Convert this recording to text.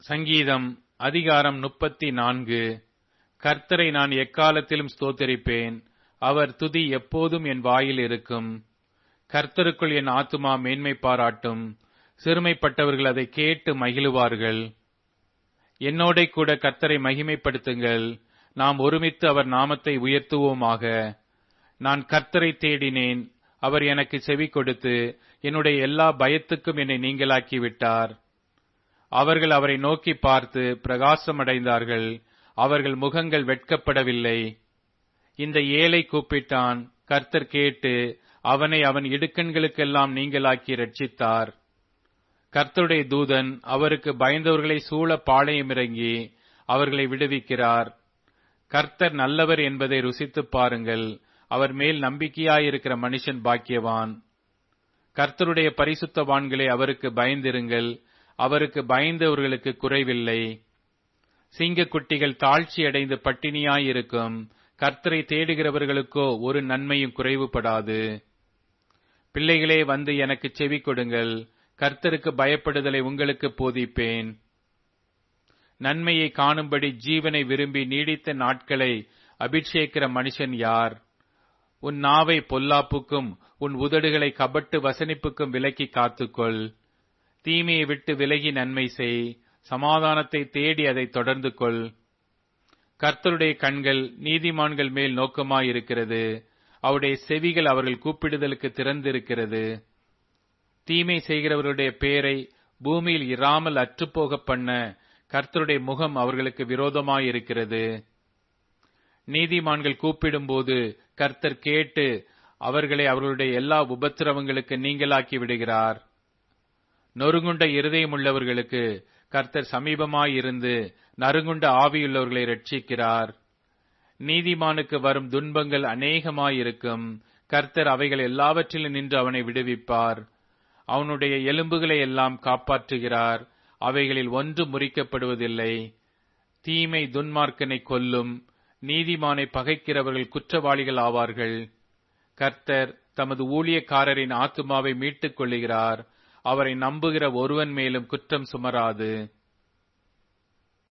சங்கீதம் அதிகாரம் 34. கர்த்தரை நான் எக்காலத்திலும் ஸ்தோத்தரிப்பேன். அவர் துதி எப்போதும் என் வாயில் இருக்கும். கர்த்தருக்குள் என் ஆத்துமா மேன்மை பாராட்டும். சிறுமைப்பட்டவர்கள் அதை கேட்டு மகிழுவார்கள். என்னோடே கூட கர்த்தரை மகிமைப்படுத்துங்கள். நாம் ஒருமித்து அவர் நாமத்தை உயர்த்துவோமாக. நான் கர்த்தரை தேடினேன். அவர் எனக்கு செவி கொடுத்து என்னுடைய எல்லா பயத்துக்கும் என்னை நீங்கலாக்கி விட்டார். அவர்கள் அவரை நோக்கி பார்த்து பிரகாசமடைந்தார்கள். அவர்கள் முகங்கள் வெட்கப்படவில்லை. இந்த ஏழை கூப்பிட்டான், கர்த்தர் கேட்டு அவனை அவன் இடுக்கண்களுக்கெல்லாம் நீங்கலாக்கி ரட்சித்தார். கர்த்தருடைய தூதன் அவருக்கு பயந்தவர்களை சூழ பாளையமிறங்கி அவர்களை விடுவிக்கிறார். கர்த்தர் நல்லவர் என்பதை ருசித்துப் பாருங்கள். அவர் மேல் நம்பிக்கையாயிருக்கிற மனுஷன் பாக்கியவான். கர்த்தருடைய பரிசுத்தவான்களே, அவருக்கு பயந்திருங்கள். அவருக்கு பயந்தவர்களுக்கு குறைவில்லை. சிங்கக்குட்டிகள் தாழ்ச்சியடைந்து பட்டினியாயிருக்கும். கர்த்தரை தேடுகிறவர்களுக்கோ ஒரு நன்மையும் குறைவுபடாது. பிள்ளைகளே, வந்து எனக்கு செவி கொடுங்கள். கர்த்தருக்கு பயப்படுதலை உங்களுக்கு போதிப்பேன். நன்மையை காணும்படி ஜீவனை விரும்பி நீடித்த நாட்களை அபிஷேகிக்கிற மனுஷன் யார்? உன் நாவை பொல்லாப்புக்கும் உன் உதடுகளை கபட்டு வசனிப்புக்கும் விலக்கி காத்துக்கொள். தீமையை விட்டு விலகி நன்மை செய். சமாதானத்தை தேடி அதை தொடர்ந்து கொள். கர்த்தருடைய கண்கள் நீதிமான்கள் மேல் நோக்கமாயிருக்கிறது. அவருடைய செவிகள் அவர்கள் கூப்பிடுதலுக்கு திறந்திருக்கிறது. தீமை செய்கிறவருடைய பேரை பூமியில் இராமல் அற்றுப்போக பண்ண கர்த்தருடைய முகம் அவர்களுக்கு விரோதமாயிருக்கிறது. நீதிமான்கள் கூப்பிடும்போது கர்த்தர் கேட்டு அவர்களை அவர்களுடைய எல்லா உபத்திரவங்களுக்கு நீங்கலாக்கி விடுகிறார். நொறுங்குண்ட இருதயமுள்ளவர்களுக்கு கர்த்தர் சமீபமாயிருந்து நறுங்குண்ட ஆவியுள்ளவர்களை ரட்சிக்கிறார். நீதிமானுக்கு வரும் துன்பங்கள் அநேகமாயிருக்கும். கர்த்தர் அவைகள் எல்லாவற்றிலும் நின்று அவனை விடுவிப்பார். அவனுடைய எலும்புகளை எல்லாம் காப்பாற்றுகிறார். அவைகளில் ஒன்று முறிக்கப்படுவதில்லை. தீமை துன்மார்க்கனை கொல்லும். நீதிமானை பகைக்கிறவர்கள் குற்றவாளிகள் ஆவார்கள். கர்த்தர் தமது ஊழியக்காரரின் ஆத்துமாவை மீட்டுக் கொள்ளுகிறார். அவரை நம்புகிற ஒருவன் மேலும் குற்றம் சுமராது.